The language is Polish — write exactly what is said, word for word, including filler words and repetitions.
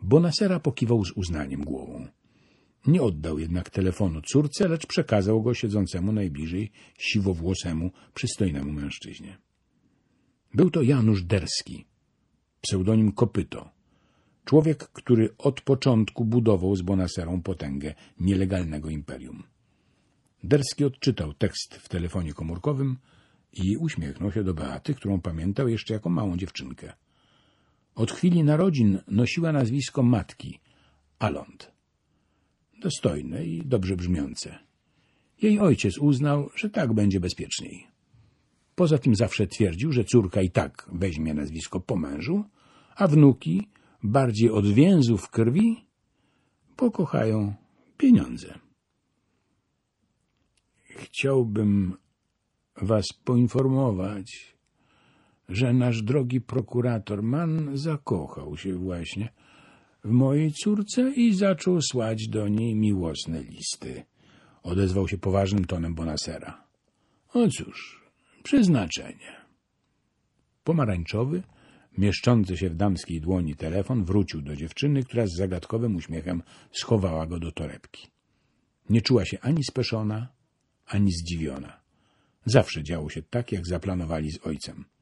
Bonasera pokiwał z uznaniem głową. Nie oddał jednak telefonu córce, lecz przekazał go siedzącemu najbliżej siwowłosemu, przystojnemu mężczyźnie. Był to Janusz Derski, pseudonim Kopyto, człowiek, który od początku budował z Bonaserą potęgę nielegalnego imperium. Derski odczytał tekst w telefonie komórkowym i uśmiechnął się do Beaty, którą pamiętał jeszcze jako małą dziewczynkę. Od chwili narodzin nosiła nazwisko matki, Alont. Dostojne i dobrze brzmiące. Jej ojciec uznał, że tak będzie bezpieczniej. Poza tym zawsze twierdził, że córka i tak weźmie nazwisko po mężu, a wnuki, bardziej od więzów krwi, pokochają pieniądze. Chciałbym was poinformować, że nasz drogi prokurator Mann zakochał się właśnie w mojej córce i zaczął słać do niej miłosne listy. Odezwał się poważnym tonem Bonasera. O cóż, przeznaczenie. Pomarańczowy, mieszczący się w damskiej dłoni telefon wrócił do dziewczyny, która z zagadkowym uśmiechem schowała go do torebki. Nie czuła się ani speszona, ani zdziwiona. Zawsze działo się tak, jak zaplanowali z ojcem.